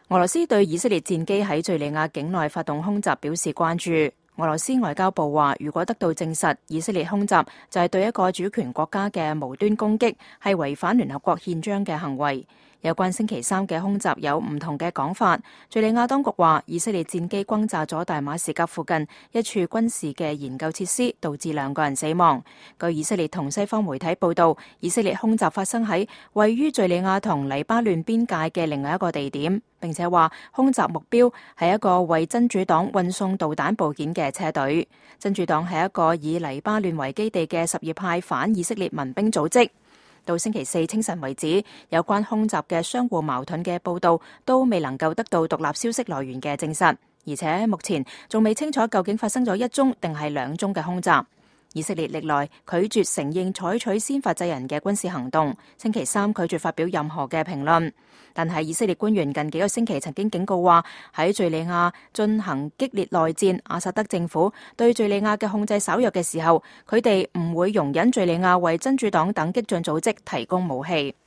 俄羅斯對以色列戰機喺敘利亞境內發動空襲表示關注。俄羅斯外交部話，如果得到證實，以色列空襲就係對一個主權國家嘅無端攻擊，係違反聯合國憲章嘅行為。有關星期三嘅空襲有唔同嘅講法。敘利亞當局話，以色列戰機轟炸咗大馬士革附近一處軍事嘅研究設施，導致2個人死亡。據以色列同西方媒體報道，以色列空襲發生喺位於敘利亞同黎巴嫩邊界嘅另外一個地點，並且話空襲目標係一個為真主黨運送導彈部件嘅車隊。真主黨係一個以黎巴嫩為基地嘅什葉派反以色列民兵組織。到星期四清晨為止，有關空襲嘅相互矛盾嘅報道都未能夠得到獨立消息來源嘅證實，而且目前仲未清楚究竟發生咗1宗定係2宗嘅空襲。以色列歷來拒絕承認採取先發制人嘅軍事行動，星期三拒絕發表任何嘅評論。但係以色列官員近幾個星期曾經警告話，喺敘利亞進行激烈內戰，阿薩德政府對敘利亞嘅控制稍弱嘅時候，佢哋唔會容忍敘利亞為真主黨等激進組織提供武器。